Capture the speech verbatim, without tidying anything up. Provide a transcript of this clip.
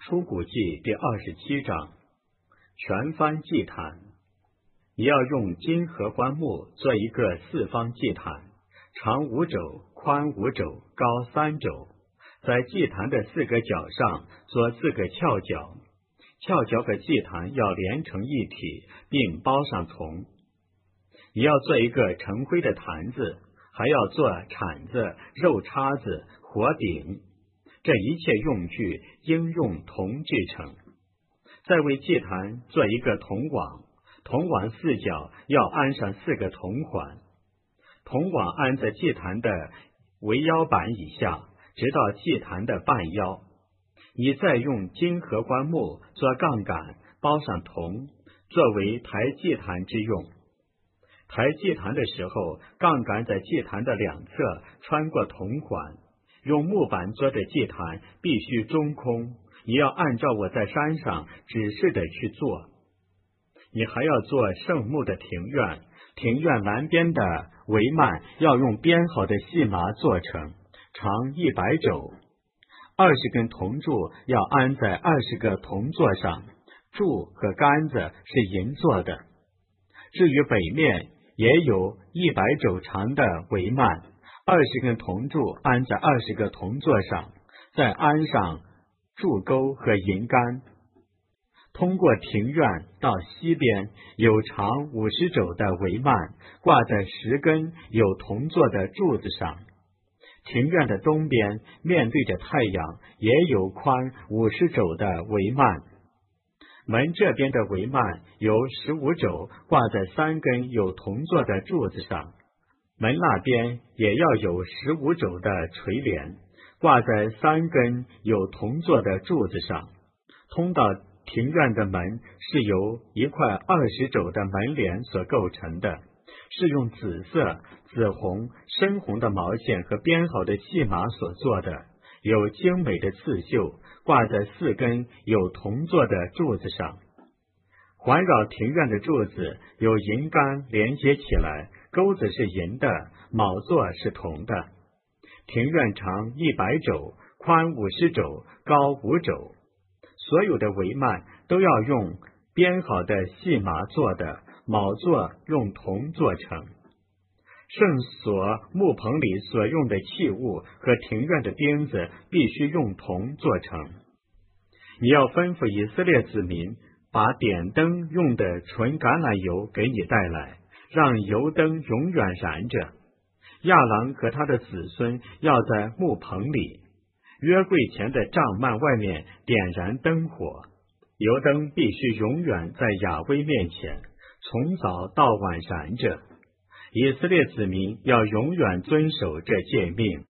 出谷记第二十七章，全翻祭坛。你要用金合欢木做一个四方祭坛，长五肘，宽五肘，高三肘。在祭坛的四个角上做四个翘角，翘角和祭坛要连成一体，并包上铜。你要做一个成灰的坛子，还要做铲子、肉叉子、火鼎。这一切用具应用铜制成。再为祭坛做一个铜网，铜网四角要安上四个铜环，铜网安在祭坛的围腰板以下，直到祭坛的半腰。你再用金合欢木做杠杆，包上铜，作为抬祭坛之用。抬祭坛的时候，杠杆在祭坛的两侧穿过铜环。用木板做的祭坛必须中空，你要按照我在山上指示的去做。你还要做圣木的庭院，庭院南边的帷幔要用编好的细麻做成，长一百肘。二十根铜柱要安在二十个铜座上，柱和杆子是银做的。至于北面也有一百肘长的帷幔。二十根铜柱安在二十个铜座上，再安上柱钩和银杆。通过庭院到西边有长五十肘的帷幔，挂在十根有铜座的柱子上。庭院的东边面对着太阳，也有宽五十肘的帷幔。门这边的帷幔有十五肘，挂在三根有铜座的柱子上。门那边也要有十五肘的垂帘，挂在三根有铜做的柱子上。通到庭院的门是由一块二十肘的门帘所构成的，是用紫色、紫红、深红的毛线和编好的细麻所做的，有精美的刺绣，挂在四根有铜做的柱子上。环绕庭院的柱子有银杆连接起来，钩子是银的，卯座是铜的。庭院长一百肘，宽五十肘，高五肘。所有的帷幔都要用编好的细麻做的，卯座用铜做成。圣所木棚里所用的器物和庭院的钉子必须用铜做成。你要吩咐以色列子民把点灯用的纯橄榄油给你带来，让油灯永远燃着。亚郎和他的子孙要在木棚里，约柜前的帐幔外面点燃灯火，油灯必须永远在雅威面前，从早到晚燃着。以色列子民要永远遵守这诫命。